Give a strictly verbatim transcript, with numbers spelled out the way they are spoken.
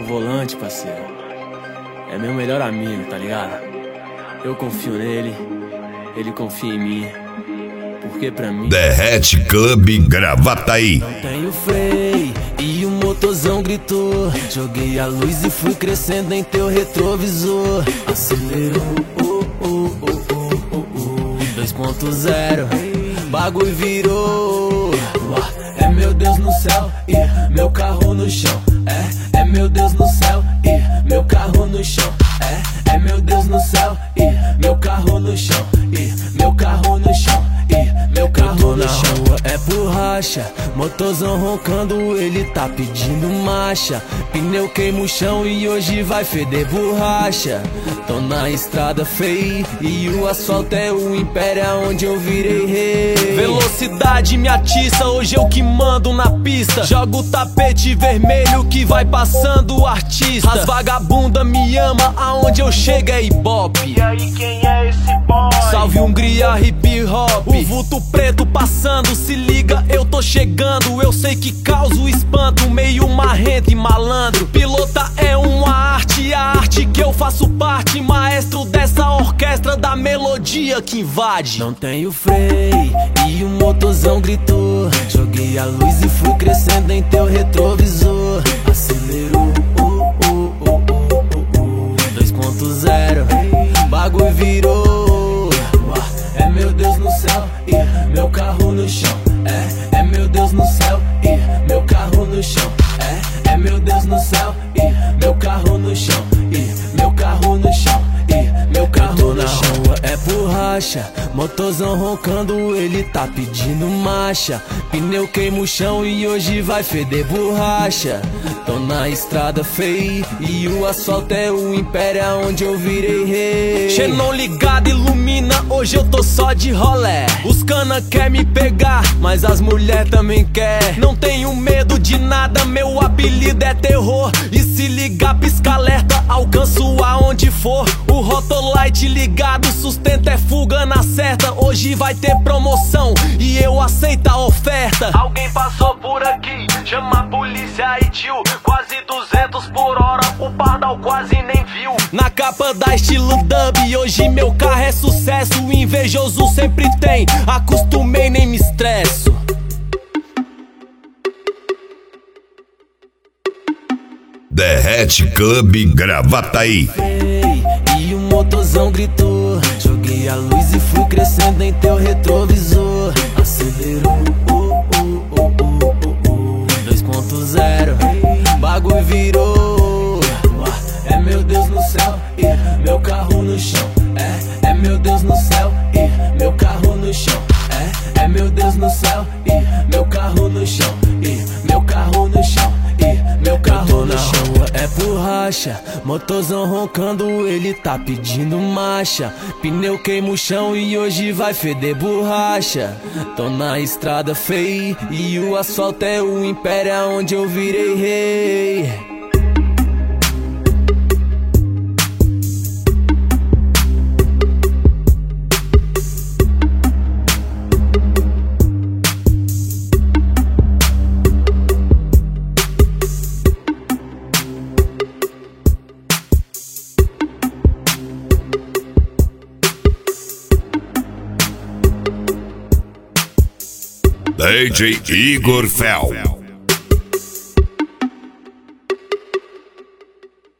volante, parceiro, é meu melhor amigo, tá ligado? Eu confio nele, ele confia em mim. Porque pra mim Derrete Club Gravataí. Não tenho freio e o motorzão gritou. Joguei a luz e fui crescendo em teu retrovisor. Acelerou, oh, oh, oh, oh, oh, oh. dois ponto zero, bagulho virou. É meu Deus no céu e meu carro no chão. É, é meu Deus no céu e meu carro no chão. É, é meu Deus no céu e meu carro no chão. E meu carro no chão. E meu carro na rua é borracha, motorzão roncando, ele tá pedindo marcha. Pneu queima o chão e hoje vai feder borracha. Tô na estrada feia e o asfalto é o império onde eu virei rei. Velocidade me atiça, hoje eu que mando na pista. Jogo o tapete vermelho que vai passando o artista. As vagabunda me ama, aonde eu chego é ibope. E aí quem é esse boy? Salve Hungria, hip hop. O vulto preto passando, se liga, eu tô chegando. Eu sei que causo espanto, meio marrento e malandro. Pilota é uma arte, a arte que eu faço parte. Maestro dessa orquestra da melodia que invade. Não tenho freio e o motorzão gritou. Joguei a luz e fui crescendo em teu retrovisor. Acelerou, oh, oh, oh, oh, oh, oh. dois ponto zero, bagulho virou. É meu Deus no céu e meu carro no chão. É, é meu Deus no céu e meu carro no chão. É, é meu Deus no céu e meu carro no chão. E meu carro no chão. E meu carro na rua é borracha, motorzão roncando, ele tá pedindo marcha. Pneu queima o chão e hoje vai feder borracha. Tô na estrada feia e o asfalto é o império onde eu virei rei. Xenon ligado, ilumina, hoje eu tô só de rolé. Os cana quer me pegar, mas as mulher também quer. Não tenho medo de nada, meu apelido é terror. E se ligar, pisca alerta, alcanço aonde for. O Rotolite ligado, sustento é fuga na certa. Hoje vai ter promoção e eu aceito a oferta. Alguém passou por aqui, chama a polícia e tio. Quase duzentos por hora, o pardal quase nem viu. Na capa da estilo dub, hoje meu carro é sucesso. O invejoso sempre tem, acostumei nem me estresso. Derrete Club Gravataí. E o motorzão gritou. Joguei a luz e fui crescendo em teu retrovisor. Acelerou, oh, oh, oh, oh, oh, oh. dois ponto zero, bagulho virou. É meu Deus no céu e meu carro no chão. É, é meu Deus no céu e meu carro no chão. É, é meu Deus no céu e meu carro no chão. E meu carro no chão. E meu carro na rua é borracha, motorzão roncando, ele tá pedindo marcha. Pneu queima o chão e hoje vai feder borracha. Tô na estrada feia e o asfalto é o império onde eu virei rei. D J Igor Fel.